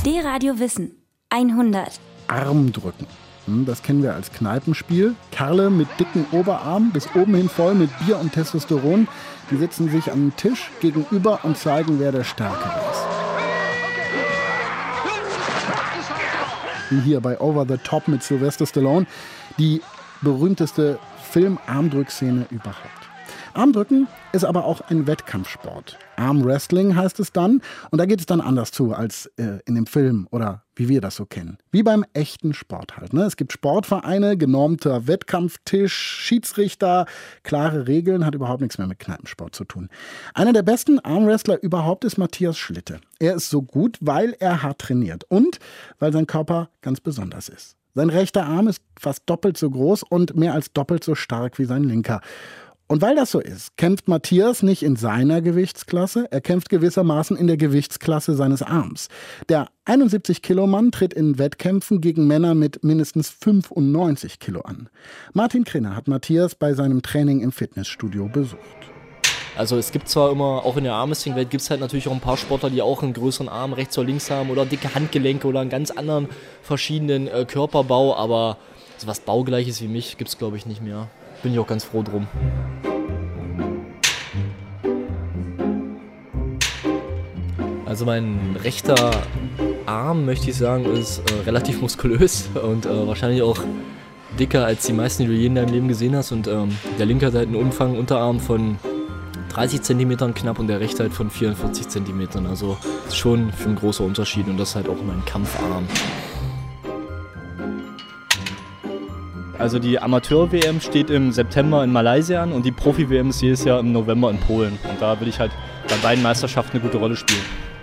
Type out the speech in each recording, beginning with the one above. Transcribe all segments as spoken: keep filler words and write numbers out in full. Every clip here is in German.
D-Radio Wissen hundert. Armdrücken. Das kennen wir als Kneipenspiel. Kerle mit dicken Oberarmen, bis oben hin voll mit Bier und Testosteron. Die sitzen sich am Tisch gegenüber und zeigen, wer der Stärkere ist. Wie hier bei Over the Top mit Sylvester Stallone. Die berühmteste Film-Armdrückszene überhaupt. Armdrücken ist aber auch ein Wettkampfsport. Armwrestling heißt es dann. Und da geht es dann anders zu als äh, in dem Film oder wie wir das so kennen. Wie beim echten Sport halt. Ne? Es gibt Sportvereine, genormter Wettkampftisch, Schiedsrichter, klare Regeln, hat überhaupt nichts mehr mit Kneipensport zu tun. Einer der besten Armwrestler überhaupt ist Matthias Schlitte. Er ist so gut, weil er hart trainiert und weil sein Körper ganz besonders ist. Sein rechter Arm ist fast doppelt so groß und mehr als doppelt so stark wie sein linker. Und weil das so ist, kämpft Matthias nicht in seiner Gewichtsklasse, er kämpft gewissermaßen in der Gewichtsklasse seines Arms. Der einundsiebzig-Kilo-Mann tritt in Wettkämpfen gegen Männer mit mindestens fünfundneunzig Kilo an. Martin Krenner hat Matthias bei seinem Training im Fitnessstudio besucht. Also es gibt zwar immer, auch in der Armwrestling-Welt gibt es halt natürlich auch ein paar Sportler, die auch einen größeren Arm rechts oder links haben oder dicke Handgelenke oder einen ganz anderen verschiedenen äh, Körperbau, aber so was Baugleiches wie mich gibt es, glaube ich, nicht mehr. Bin ich auch ganz froh drum. Also mein rechter Arm, möchte ich sagen, ist äh, relativ muskulös und äh, wahrscheinlich auch dicker als die meisten, die du je in deinem Leben gesehen hast. Und ähm, der linke hat halt einen Umfang Unterarm von dreißig Zentimetern knapp und der rechte halt von vierundvierzig Zentimetern. Also ist schon ein großer Unterschied und das ist halt auch mein Kampfarm. Also die Amateur-W M steht im September in Malaysia an und die Profi-W M ist jedes Jahr im November in Polen. Und da will ich halt bei beiden Meisterschaften eine gute Rolle spielen.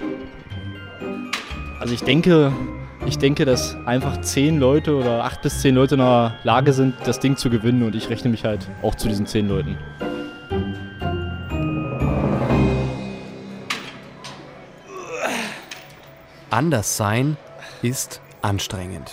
Also ich denke, ich denke, dass einfach zehn Leute oder acht bis zehn Leute in der Lage sind, das Ding zu gewinnen und ich rechne mich halt auch zu diesen zehn Leuten. Anders sein ist anstrengend.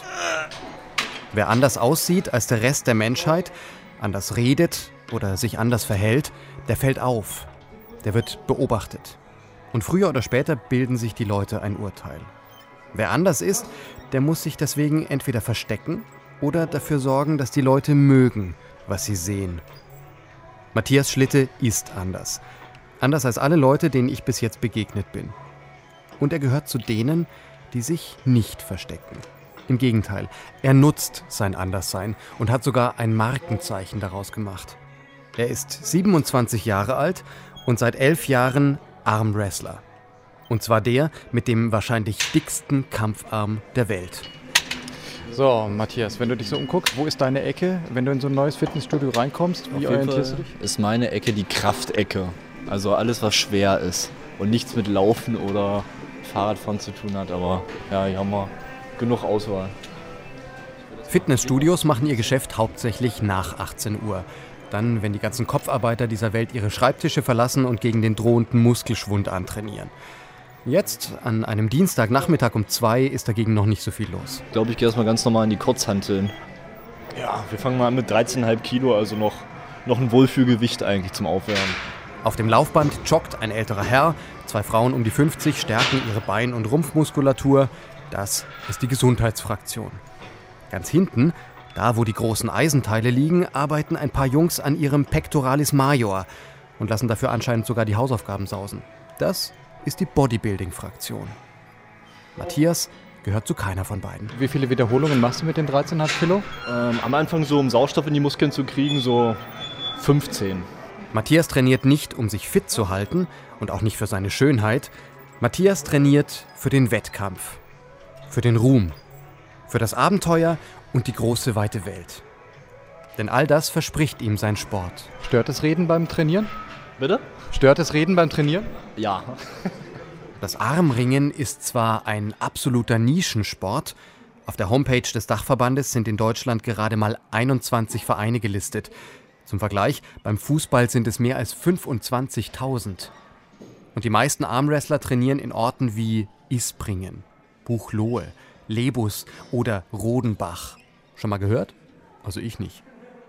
Wer anders aussieht als der Rest der Menschheit, anders redet oder sich anders verhält, der fällt auf. Der wird beobachtet. Und früher oder später bilden sich die Leute ein Urteil. Wer anders ist, der muss sich deswegen entweder verstecken oder dafür sorgen, dass die Leute mögen, was sie sehen. Matthias Schlitte ist anders. Anders als alle Leute, denen ich bis jetzt begegnet bin. Und er gehört zu denen, die sich nicht verstecken. Im Gegenteil, er nutzt sein Anderssein und hat sogar ein Markenzeichen daraus gemacht. Er ist siebenundzwanzig Jahre alt und seit elf Jahren Armwrestler. Und zwar der mit dem wahrscheinlich dicksten Kampfarm der Welt. So, Matthias, wenn du dich so umguckst, wo ist deine Ecke? Wenn du in so ein neues Fitnessstudio reinkommst, wie orientierst du dich? Ist meine Ecke die Kraftecke. Also alles, was schwer ist und nichts mit Laufen oder Fahrradfahren zu tun hat. Aber ja, hier haben wir genug Auswahl. Fitnessstudios machen ihr Geschäft hauptsächlich nach achtzehn Uhr. Dann, wenn die ganzen Kopfarbeiter dieser Welt ihre Schreibtische verlassen und gegen den drohenden Muskelschwund antrainieren. Jetzt, an einem Dienstagnachmittag um zwei, ist dagegen noch nicht so viel los. Ich glaube, ich gehe erstmal ganz normal in die Kurzhanteln. Ja, wir fangen mal an mit dreizehn Komma fünf Kilo, also noch, noch ein Wohlfühlgewicht eigentlich zum Aufwärmen. Auf dem Laufband joggt ein älterer Herr. Zwei Frauen um die fünfzig stärken ihre Bein- und Rumpfmuskulatur. Das ist die Gesundheitsfraktion. Ganz hinten, da wo die großen Eisenteile liegen, arbeiten ein paar Jungs an ihrem Pectoralis Major und lassen dafür anscheinend sogar die Hausaufgaben sausen. Das ist die Bodybuilding-Fraktion. Matthias gehört zu keiner von beiden. Wie viele Wiederholungen machst du mit den dreizehn Komma fünf Kilo? Ähm, am Anfang so, um Sauerstoff in die Muskeln zu kriegen, so fünfzehn. Matthias trainiert nicht, um sich fit zu halten und auch nicht für seine Schönheit. Matthias trainiert für den Wettkampf. Für den Ruhm, für das Abenteuer und die große, weite Welt. Denn all das verspricht ihm sein Sport. Stört das Reden beim Trainieren? Bitte? Stört das Reden beim Trainieren? Ja. Das Armringen ist zwar ein absoluter Nischensport. Auf der Homepage des Dachverbandes sind in Deutschland gerade mal einundzwanzig Vereine gelistet. Zum Vergleich, beim Fußball sind es mehr als fünfundzwanzigtausend. Und die meisten Armwrestler trainieren in Orten wie Ispringen, Buchloe, Lebus oder Rodenbach. Schon mal gehört? Also ich nicht.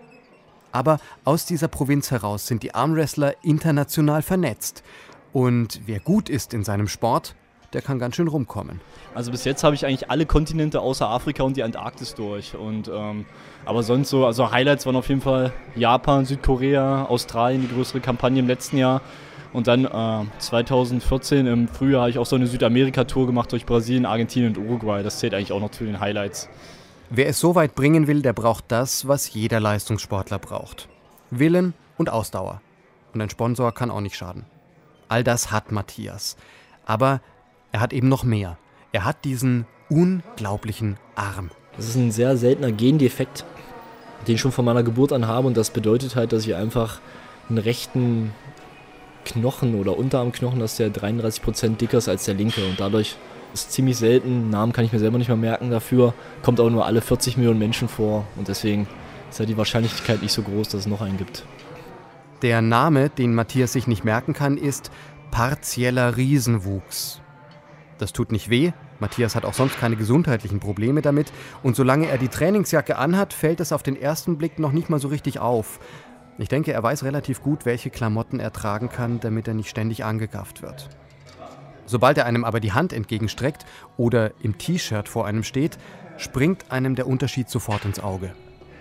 Aber aus dieser Provinz heraus sind die Armwrestler international vernetzt. Und wer gut ist in seinem Sport, der kann ganz schön rumkommen. Also bis jetzt habe ich eigentlich alle Kontinente außer Afrika und die Antarktis durch. Und, ähm, aber sonst so, also Highlights waren auf jeden Fall Japan, Südkorea, Australien, die größere Kampagne im letzten Jahr. Und dann äh, zwanzig vierzehn im Frühjahr habe ich auch so eine Südamerika-Tour gemacht durch Brasilien, Argentinien und Uruguay. Das zählt eigentlich auch noch zu den Highlights. Wer es so weit bringen will, der braucht das, was jeder Leistungssportler braucht. Willen und Ausdauer. Und ein Sponsor kann auch nicht schaden. All das hat Matthias. Aber er hat eben noch mehr. Er hat diesen unglaublichen Arm. Das ist ein sehr seltener Gendefekt, den ich schon von meiner Geburt an habe. Und das bedeutet halt, dass ich einfach einen rechten Knochen oder Unterarmknochen, dass der dreiunddreißig Prozent dicker ist als der linke. Und dadurch ist ziemlich selten, Namen kann ich mir selber nicht mehr merken dafür, kommt auch nur alle vierzig Millionen Menschen vor. Und deswegen ist halt die Wahrscheinlichkeit nicht so groß, dass es noch einen gibt. Der Name, den Matthias sich nicht merken kann, ist partieller Riesenwuchs. Das tut nicht weh, Matthias hat auch sonst keine gesundheitlichen Probleme damit und solange er die Trainingsjacke anhat, fällt es auf den ersten Blick noch nicht mal so richtig auf. Ich denke, er weiß relativ gut, welche Klamotten er tragen kann, damit er nicht ständig angegafft wird. Sobald er einem aber die Hand entgegenstreckt oder im T-Shirt vor einem steht, springt einem der Unterschied sofort ins Auge.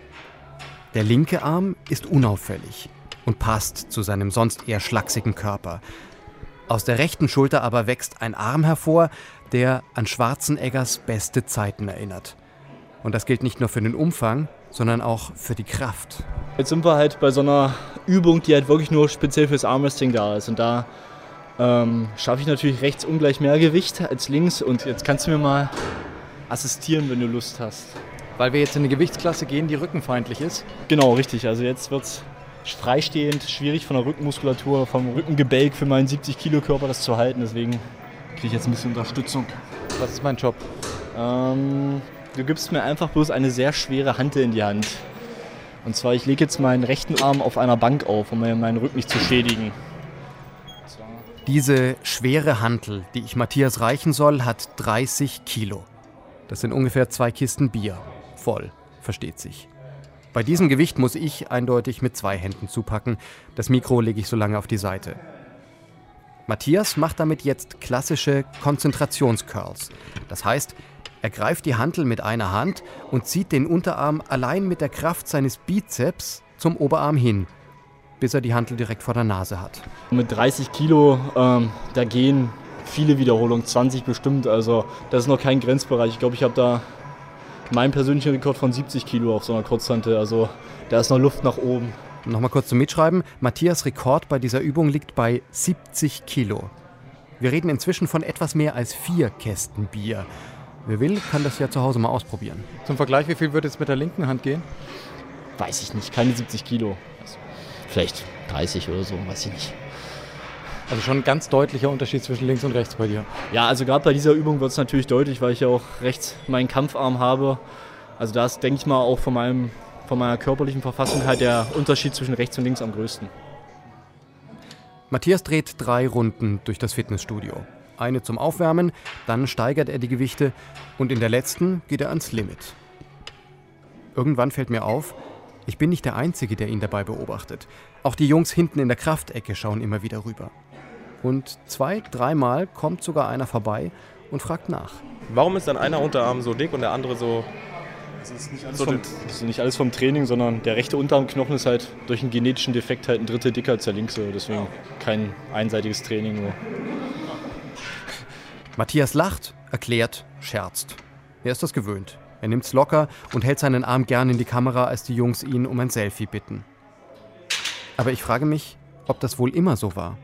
Der linke Arm ist unauffällig und passt zu seinem sonst eher schlachsigen Körper. Aus der rechten Schulter aber wächst ein Arm hervor, der an Schwarzeneggers beste Zeiten erinnert. Und das gilt nicht nur für den Umfang, sondern auch für die Kraft. Jetzt sind wir halt bei so einer Übung, die halt wirklich nur speziell fürs Armwrestling da ist. Und da ähm, schaffe ich natürlich rechts ungleich mehr Gewicht als links. Und jetzt kannst du mir mal assistieren, wenn du Lust hast. Weil wir jetzt in eine Gewichtsklasse gehen, die rückenfeindlich ist. Genau, richtig. Also jetzt wird es freistehend schwierig von der Rückenmuskulatur, vom Rückengebälk für meinen siebzig Kilo Körper das zu halten. Deswegen kriege ich jetzt ein bisschen Unterstützung. Was ist mein Job? Ähm, du gibst mir einfach bloß eine sehr schwere Hantel in die Hand. Und zwar, ich lege jetzt meinen rechten Arm auf einer Bank auf, um meinen Rücken nicht zu schädigen. So. Diese schwere Hantel, die ich Matthias reichen soll, hat dreißig Kilo. Das sind ungefähr zwei Kisten Bier. Voll, versteht sich. Bei diesem Gewicht muss ich eindeutig mit zwei Händen zupacken. Das Mikro lege ich so lange auf die Seite. Matthias macht damit jetzt klassische Konzentrationscurls. Das heißt, er greift die Hantel mit einer Hand und zieht den Unterarm allein mit der Kraft seines Bizeps zum Oberarm hin, bis er die Hantel direkt vor der Nase hat. Mit dreißig Kilo, ähm, da gehen viele Wiederholungen, zwanzig bestimmt. Also das ist noch kein Grenzbereich. Ich glaube, ich habe da meinen persönlichen Rekord von siebzig Kilo auf so einer Kurzhantel. Also da ist noch Luft nach oben. Nochmal kurz zum Mitschreiben. Matthias' Rekord bei dieser Übung liegt bei siebzig Kilo. Wir reden inzwischen von etwas mehr als vier Kästen Bier. Wer will, kann das ja zu Hause mal ausprobieren. Zum Vergleich, wie viel wird jetzt mit der linken Hand gehen? Weiß ich nicht, keine siebzig Kilo. Vielleicht dreißig oder so, weiß ich nicht. Also schon ein ganz deutlicher Unterschied zwischen links und rechts bei dir. Ja, also gerade bei dieser Übung wird es natürlich deutlich, weil ich ja auch rechts meinen Kampfarm habe. Also da ist, denke ich mal, auch von, meinem, von meiner körperlichen Verfassung halt der Unterschied zwischen rechts und links am größten. Matthias dreht drei Runden durch das Fitnessstudio. Eine zum Aufwärmen, dann steigert er die Gewichte und in der letzten geht er ans Limit. Irgendwann fällt mir auf, ich bin nicht der Einzige, der ihn dabei beobachtet. Auch die Jungs hinten in der Kraftecke schauen immer wieder rüber. Und zwei, dreimal kommt sogar einer vorbei und fragt nach. Warum ist dann einer Unterarm so dick und der andere so... Das ist nicht alles, vom, das ist nicht alles vom Training, sondern der rechte Unterarmknochen ist halt durch einen genetischen Defekt halt ein Drittel dicker als der linke. Deswegen kein einseitiges Training nur. Matthias lacht, erklärt, scherzt. Er ist das gewöhnt. Er nimmt's locker und hält seinen Arm gern in die Kamera, als die Jungs ihn um ein Selfie bitten. Aber ich frage mich, ob das wohl immer so war.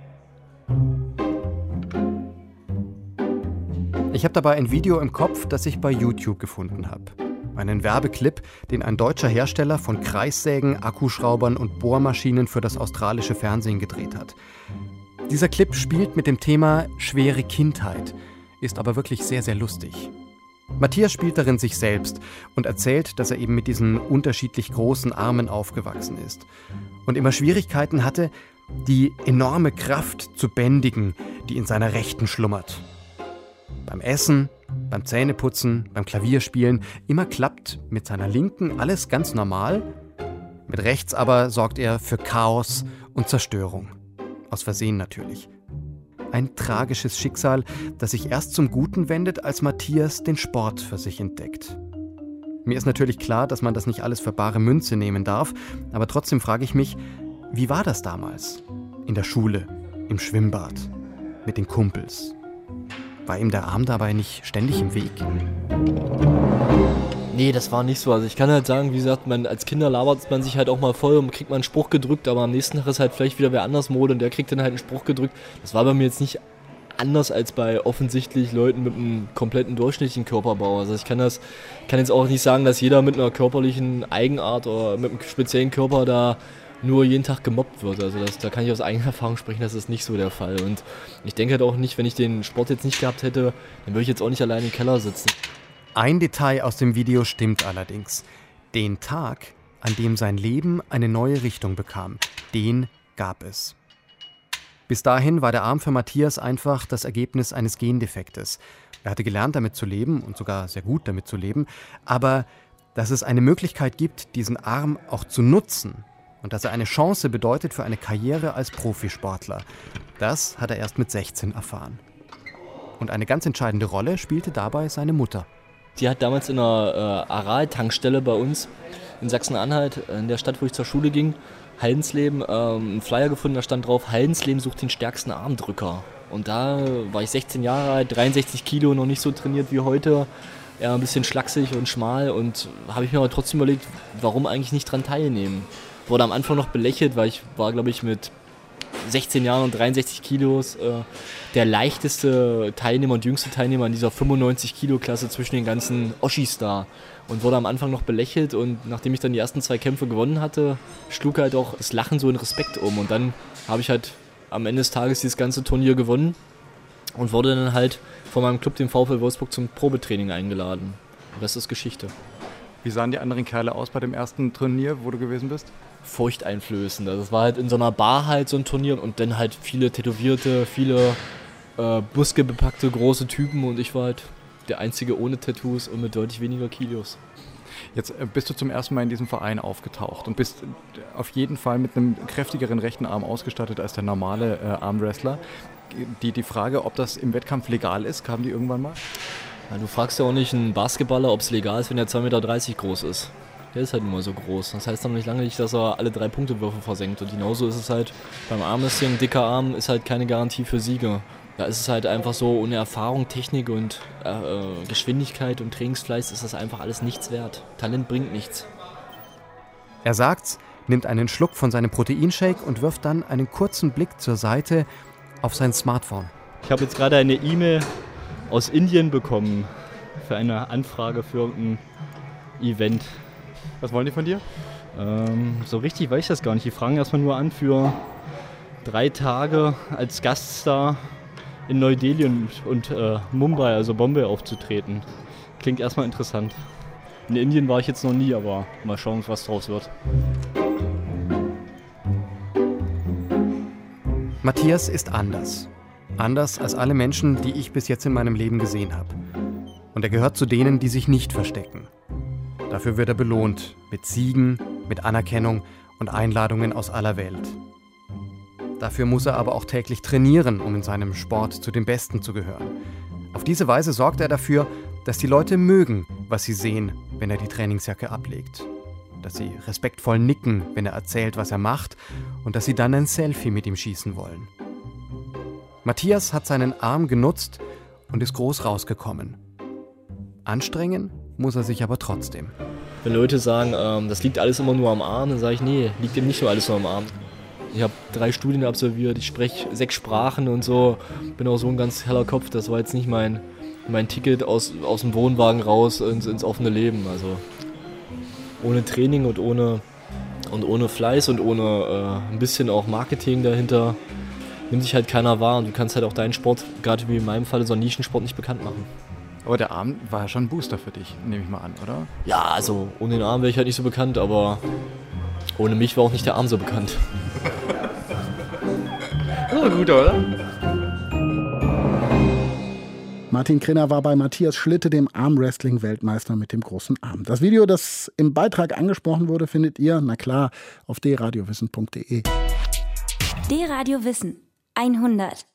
Ich habe dabei ein Video im Kopf, das ich bei YouTube gefunden habe. Einen Werbeclip, den ein deutscher Hersteller von Kreissägen, Akkuschraubern und Bohrmaschinen für das australische Fernsehen gedreht hat. Dieser Clip spielt mit dem Thema schwere Kindheit, ist aber wirklich sehr, sehr lustig. Matthias spielt darin sich selbst und erzählt, dass er eben mit diesen unterschiedlich großen Armen aufgewachsen ist und immer Schwierigkeiten hatte, die enorme Kraft zu bändigen, die in seiner Rechten schlummert. Beim Essen, beim Zähneputzen, beim Klavierspielen, immer klappt mit seiner Linken alles ganz normal, mit rechts aber sorgt er für Chaos und Zerstörung. Aus Versehen natürlich. Ein tragisches Schicksal, das sich erst zum Guten wendet, als Matthias den Sport für sich entdeckt. Mir ist natürlich klar, dass man das nicht alles für bare Münze nehmen darf, aber trotzdem frage ich mich, wie war das damals? In der Schule, im Schwimmbad, mit den Kumpels. War ihm der Arm dabei nicht ständig im Weg? Nee, das war nicht so. Also ich kann halt sagen, wie gesagt, man, als Kinder labert man sich halt auch mal voll und kriegt mal einen Spruch gedrückt, aber am nächsten Tag ist halt vielleicht wieder wer anders Mode und der kriegt dann halt einen Spruch gedrückt. Das war bei mir jetzt nicht anders als bei offensichtlich Leuten mit einem kompletten durchschnittlichen Körperbau. Also ich kann das, kann jetzt auch nicht sagen, dass jeder mit einer körperlichen Eigenart oder mit einem speziellen Körper da nur jeden Tag gemobbt wird. Also das, da kann ich aus eigener Erfahrung sprechen, das ist nicht so der Fall. Und ich denke halt auch nicht, wenn ich den Sport jetzt nicht gehabt hätte, dann würde ich jetzt auch nicht allein im Keller sitzen. Ein Detail aus dem Video stimmt allerdings. Den Tag, an dem sein Leben eine neue Richtung bekam, den gab es. Bis dahin war der Arm für Matthias einfach das Ergebnis eines Gendefektes. Er hatte gelernt, damit zu leben und sogar sehr gut damit zu leben. Aber dass es eine Möglichkeit gibt, diesen Arm auch zu nutzen und dass er eine Chance bedeutet für eine Karriere als Profisportler, das hat er erst mit sechzehn erfahren. Und eine ganz entscheidende Rolle spielte dabei seine Mutter. Die hat damals in einer äh, Aral-Tankstelle bei uns in Sachsen-Anhalt, in der Stadt, wo ich zur Schule ging, Haldensleben, ähm, einen Flyer gefunden, da stand drauf, Haldensleben sucht den stärksten Armdrücker. Und da war ich sechzehn Jahre alt, dreiundsechzig Kilo, noch nicht so trainiert wie heute, eher ein bisschen schlaksig und schmal und habe ich mir aber trotzdem überlegt, warum eigentlich nicht dran teilnehmen. Wurde am Anfang noch belächelt, weil ich war, glaube ich, mit sechzehn Jahren und dreiundsechzig Kilos äh, der leichteste Teilnehmer und jüngste Teilnehmer in dieser fünfundneunzig Kilo Klasse zwischen den ganzen Oschis da und wurde am Anfang noch belächelt und nachdem ich dann die ersten zwei Kämpfe gewonnen hatte, schlug halt auch das Lachen so in Respekt um und dann habe ich halt am Ende des Tages dieses ganze Turnier gewonnen und wurde dann halt von meinem Club, dem VfL Wolfsburg, zum Probetraining eingeladen. Und das ist Geschichte. Wie sahen die anderen Kerle aus bei dem ersten Turnier, wo du gewesen bist? Furchteinflößend. Also es war halt in so einer Bar halt so ein Turnier und dann halt viele Tätowierte, viele äh, muskelbepackte große Typen und ich war halt der Einzige ohne Tattoos und mit deutlich weniger Kilos. Jetzt äh, bist du zum ersten Mal in diesem Verein aufgetaucht und bist auf jeden Fall mit einem kräftigeren rechten Arm ausgestattet als der normale äh, Armwrestler. Die, die Frage, ob das im Wettkampf legal ist, kam die irgendwann mal? Ja, du fragst ja auch nicht einen Basketballer, ob es legal ist, wenn er zwei Meter dreißig groß ist. Der ist halt immer so groß. Das heißt dann noch nicht lange nicht, dass er alle drei Punktewürfe versenkt. Und genauso ist es halt beim Armwrestling. Ein dicker Arm ist halt keine Garantie für Siege. Da ist es halt einfach so, ohne Erfahrung, Technik und äh, Geschwindigkeit und Trainingsfleiß ist das einfach alles nichts wert. Talent bringt nichts. Er sagt's, nimmt einen Schluck von seinem Proteinshake und wirft dann einen kurzen Blick zur Seite auf sein Smartphone. Ich habe jetzt gerade eine E-Mail aus Indien bekommen für eine Anfrage für ein Event. Was wollen die von dir? Ähm, so richtig weiß ich das gar nicht. Die fragen erstmal nur an, für drei Tage als Gaststar in Neu-Delhi und, und äh, Mumbai, also Bombay, aufzutreten. Klingt erstmal interessant. In Indien war ich jetzt noch nie, aber mal schauen, was draus wird. Matthias ist anders. Anders als alle Menschen, die ich bis jetzt in meinem Leben gesehen habe. Und er gehört zu denen, die sich nicht verstecken. Dafür wird er belohnt, mit Siegen, mit Anerkennung und Einladungen aus aller Welt. Dafür muss er aber auch täglich trainieren, um in seinem Sport zu den Besten zu gehören. Auf diese Weise sorgt er dafür, dass die Leute mögen, was sie sehen, wenn er die Trainingsjacke ablegt. Dass sie respektvoll nicken, wenn er erzählt, was er macht, und dass sie dann ein Selfie mit ihm schießen wollen. Matthias hat seinen Arm genutzt und ist groß rausgekommen. Anstrengen muss er sich aber trotzdem. Wenn Leute sagen, ähm, das liegt alles immer nur am Arm, dann sage ich, nee, liegt eben nicht nur alles nur am Arm. Ich habe drei Studien absolviert, ich spreche sechs Sprachen und so, bin auch so ein ganz heller Kopf. Das war jetzt nicht mein, mein Ticket aus, aus dem Wohnwagen raus ins, ins offene Leben. Also ohne Training und ohne, und ohne Fleiß und ohne äh, ein bisschen auch Marketing dahinter nimmt sich halt keiner wahr und du kannst halt auch deinen Sport, gerade wie in meinem Fall, so einen Nischensport nicht bekannt machen. Aber der Arm war ja schon ein Booster für dich, nehme ich mal an, oder? Ja, also ohne den Arm wäre ich halt nicht so bekannt, aber ohne mich war auch nicht der Arm so bekannt. Oh, gut, oder? Martin Krenner war bei Matthias Schlitte, dem Armwrestling-Weltmeister mit dem großen Arm. Das Video, das im Beitrag angesprochen wurde, findet ihr, na klar, auf d radiowissen punkt de. D-Radio Wissen hundert.